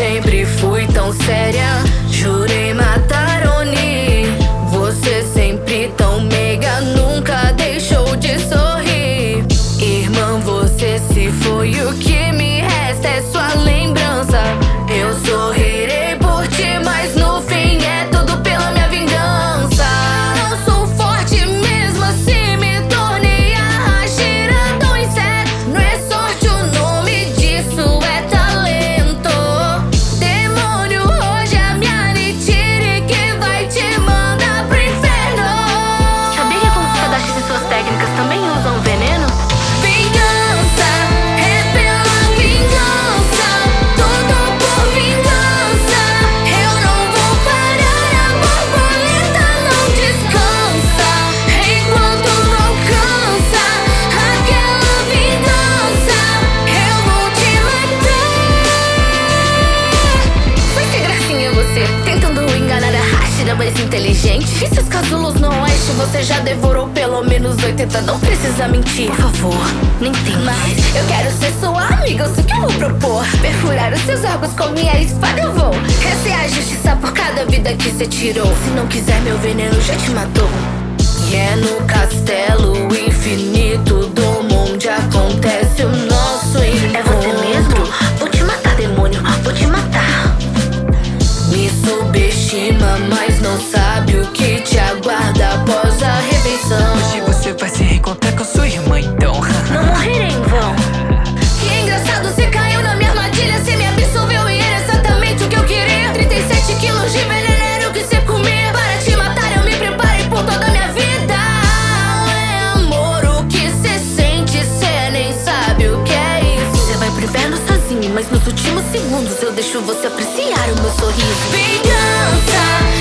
sempre fui tão séria, jurei matar Oni. Você sempre tão meiga, nunca deixou de sorrir. Irmã, você se foi, o que me resta é sua lembrança. Eu sorrirei por ti, mas no fim é tudo pela minha vingança. Não sou forte mesmo assim, me tornei a Hashira do inseto. Não é sorte o nome disso, é talento. Demônio, hoje é a minha Neytiri que vai te mandar pro inferno. Sabia que conquistadores e suas técnicas também usam veneno? Vingança, é pela vingança, tudo por vingança. Eu não vou parar, a borboleta não descansa enquanto não alcança aquela vingança. Eu vou te matar. Vai ter gracinha você, tentando enganar a Hashira, mas inteligente. E seus casulos no oeste você já devorou pelo menos 80, não precisa mentir. Por favor, nem tente. Mas eu quero ser sua amiga, eu sei que eu vou propor. Perfurar os seus órgãos com minha espada eu vou. Essa é a justiça por cada vida que cê tirou. Se não quiser meu veneno já te matou. E é no castelo infinito do mundo acontece o nosso encontro. É você mesmo? Vou te matar, demônio, vou te matar. Me subestima, mas não sabe o que te aguarda após a refeição. Hoje você vai se reencontrar com sua irmã, então. Não morrerei em vão. Que engraçado, você caiu na minha armadilha, você me absolveu e era exatamente o que eu queria. 37 quilos de veneno era o que você comia. Para te matar eu me preparei por toda a minha vida. É amor o que você sente, você nem sabe o que é isso. Você vai pro inferno sozinho, mas nos últimos segundos eu deixo você apreciar o meu sorriso. Vingança,